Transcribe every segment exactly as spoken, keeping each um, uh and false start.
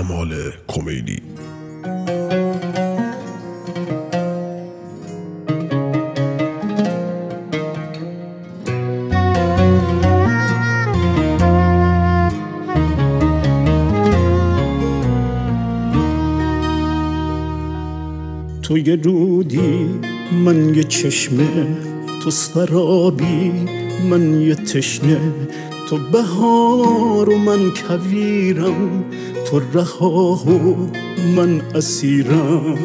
کمال کمیلی. تو یه رودی، من یه چشمه، تو سرابی، من یه تشنه، تو بهار و من کویرم، تو رها و من اسیرم.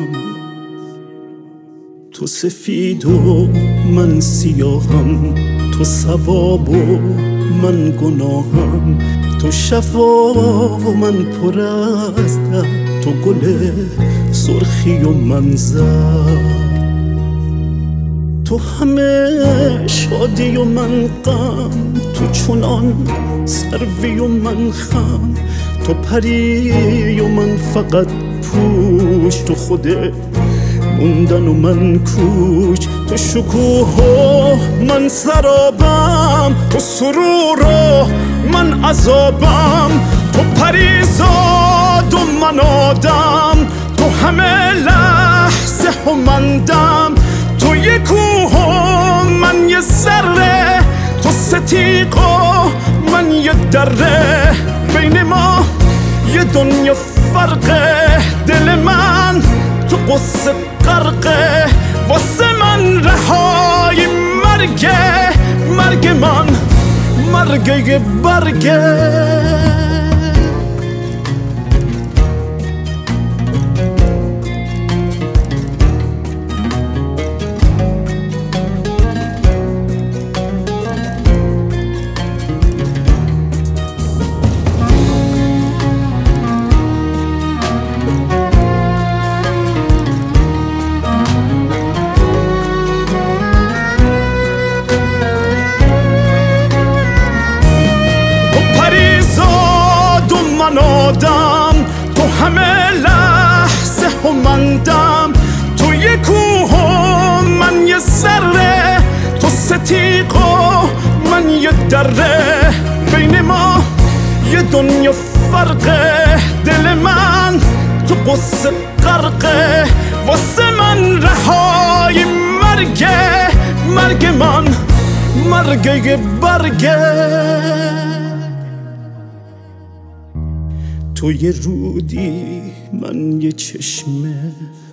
تو سفید و من سیاهم، تو ثواب و من گناهم، تو شفا و من پر از درد، تو گل سرخی و من زرد. تو همه شادی و من غم، تو چنان سروی و من خم، تو پری و من فقط پوش، تو خود موندن و من کوچ. تو شکوه و من سرابم، تو سرور و من عذابم، تو پریزاد و من آدم، تو همه لحظه و من دم. تو یه کوه و من یه ذره، تو ستیق و من یه دره، بین ما یه دنیا فرقه. دل من تو قصه غرقه، واسه من رهای مرگه، مرگ من مرگه برگه. آدم، تو همه لحظه و من دم، تو یه کوه و من یه ذره، تو ستیق و من یه دره، بین ما یه دنیا فرقه. دل من تو قصه غرقه، واسه من رهای مرگه، مرگ من مرگه برگه. تو یه رودی، من یه چشمه،